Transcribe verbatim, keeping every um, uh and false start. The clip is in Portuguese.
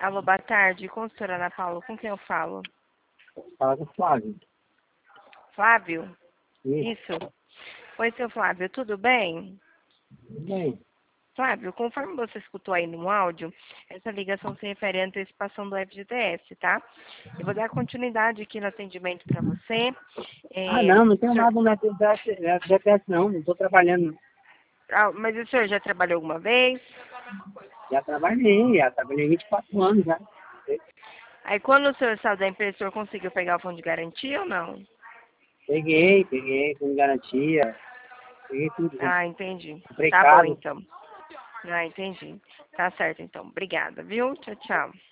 Alô, boa tarde, consultora Ana Paula, com quem eu falo? Fala com o Flávio. Flávio? Isso. Isso. Oi, seu Flávio, tudo bem? Tudo bem. Flávio, conforme você escutou aí no áudio, essa ligação se refere à antecipação do F G T S, tá? Eu vou dar continuidade aqui no atendimento para você. Ah, É, não, não tenho o senhor- nada na F G T S não, não estou trabalhando. ah, mas o senhor já trabalhou alguma vez? Já trabalhei, já trabalhei vinte e quatro anos já. Aí quando o senhor saiu da empresa, o senhor conseguiu pegar o fundo de garantia ou não? Peguei, peguei, com garantia, peguei tudo já. Ah, entendi. Comprei Tá bom, casa. então. Ah, entendi. Tá certo, então. Obrigada, viu? Tchau, tchau.